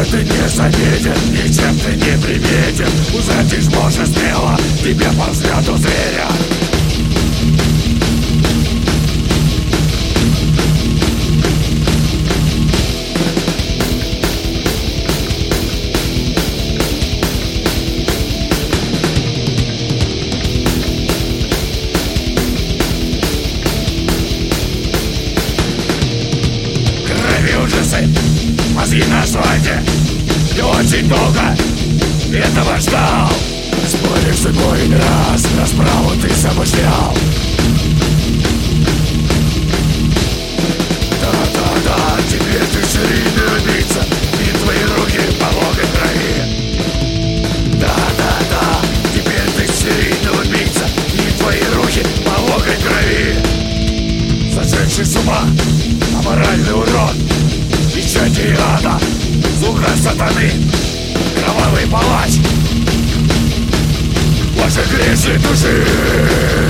ты не заметен, ничем ты не приметен. Узретишь можно смело, тебе по взгляду зверя. Ужасы, мозги на асфальте. И очень долго этого ждал. Споришь судьбой раз, расправу ты замышлял. Да-да-да, теперь ты серийный убийца, и твои руки по локоть крови. Да-да-да, теперь ты серийный убийца, и твои руки по локоть крови. Сошедший с ума, аморальный урод, печати ада, слуга сатаны, кровавый палач, вашей грешной души.